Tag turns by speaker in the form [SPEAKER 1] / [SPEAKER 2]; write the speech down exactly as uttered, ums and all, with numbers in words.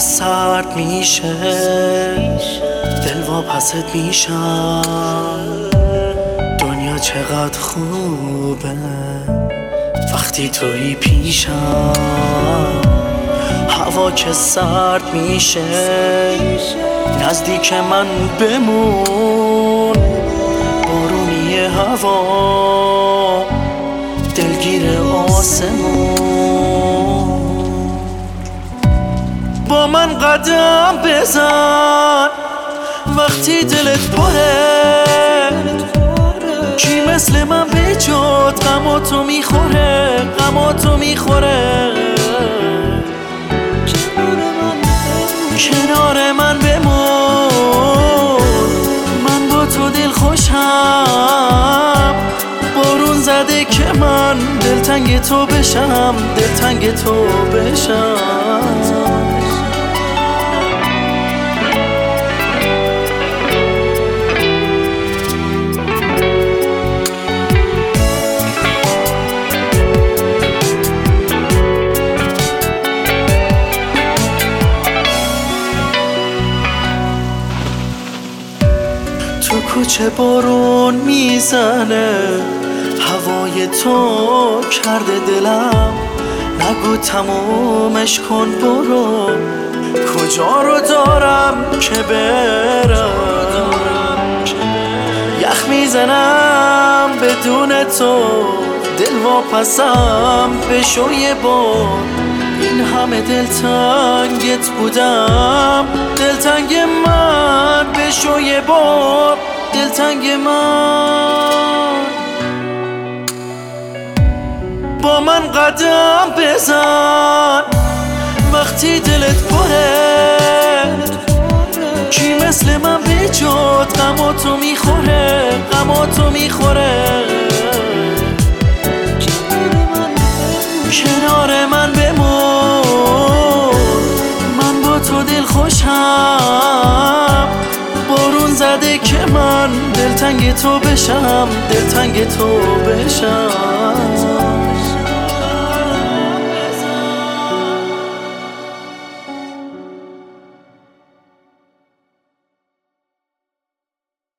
[SPEAKER 1] سرد میشه دل واپست میشم. دنیا چقدر خوبه وقتی توی پیشم. هوا که سرد میشه نزدیک من بمون. بارونی هوا دلگیر آسمون. با من قدم بزن وقتی دلت پره. کی مثل من به جات غماتو میخوره غماتو میخوره. کنار من بمون من با تو دل خوشم. بارون زده که من دلتنگ تو بشم دلتنگ تو بشم. تو کوچه بارون میزنه هوای تو کرده دلم. نگو تمومش کن برو کجا رو دارم که برم. یخ میزنم بدون تو دل واپسم بشو یه بار. این همه دلتنگت بودم دلتنگ من بشو یه بار دلتنگ من. با من قدم بزن وقتی دلت پره. کی مثل من به جات غماتو میخوره غماتو میخوره. کنار من بمون من با تو دل خوشم. بارون زده که من دلتنگ تو بشم دلتنگ تو بشم.